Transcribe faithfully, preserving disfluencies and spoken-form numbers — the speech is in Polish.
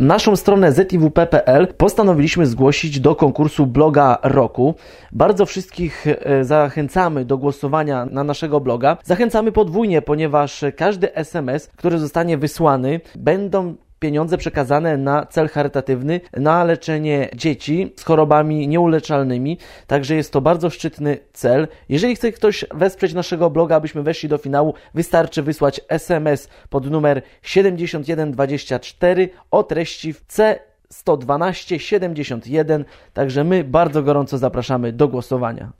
naszą stronę z i w p kropka p l postanowiliśmy zgłosić do konkursu bloga roku. Bardzo wszystkich zachęcamy do głosowania na naszego bloga. Zachęcamy podwójnie, ponieważ każdy es em es, który zostanie wysłany, będą pieniądze przekazane na cel charytatywny, na leczenie dzieci z chorobami nieuleczalnymi. Także jest to bardzo szczytny cel. Jeżeli chce ktoś wesprzeć naszego bloga, abyśmy weszli do finału, wystarczy wysłać es em es pod numer siedemdziesiąt jeden dwadzieścia cztery o treści C sto dwanaście siedemdziesiąt jeden. Także my bardzo gorąco zapraszamy do głosowania.